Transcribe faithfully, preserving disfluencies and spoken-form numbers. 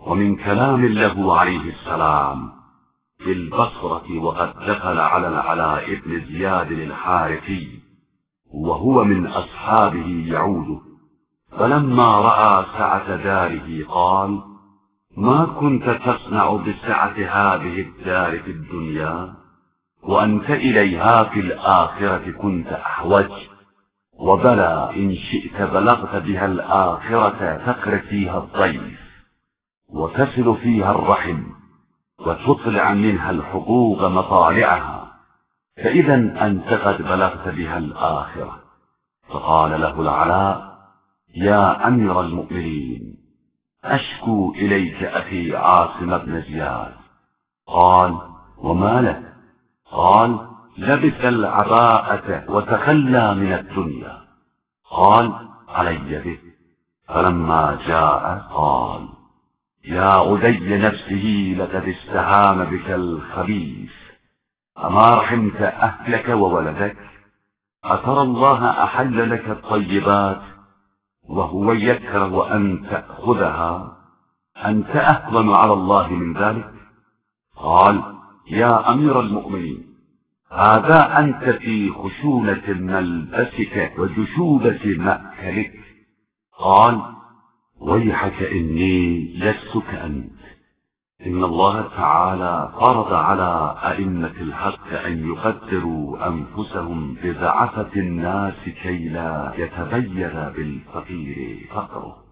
ومن كلام له عليه السلام في البصرة وقد دخل على العلاء بن زياد الحارثي وهو من أصحابه يعوده، فلما رأى سعة داره قال: ما كنت تصنع بسعة هذه الدار في الدنيا وأنت إليها في الآخرة كنت أحوج، وبلى إن شئت بلغت بها الآخرة تقر فيها الضيف وتصل فيها الرحم وتطلع منها الحقوق مطالعها، فإذا أنت قد بلغت بها الآخرة. فقال له العلاء: يا أمير المؤمنين، أشكو إليك أخي عاصم بن زياد. قال: وما له؟ قال: لبس العباءة وتخلى من الدنيا. قال: علي به. فلما جاء قال: يا عدي نفسه لقد استهان بك الخبيث، أما رحمت أهلك وولدك؟ أترى الله أحل لك الطيبات وهو يكره أن تأخذها؟ أنت أهون على الله من ذلك؟ قال: يا أمير المؤمنين، هذا أنت في خشونة ملبسك وجشوبة مأكلك. قال: ويحك إني لست كأنت. إن الله تعالى فرض على أئمة الحق أن يقدروا أنفسهم بضعفة الناس كي لا يتبين بالفقير فقره.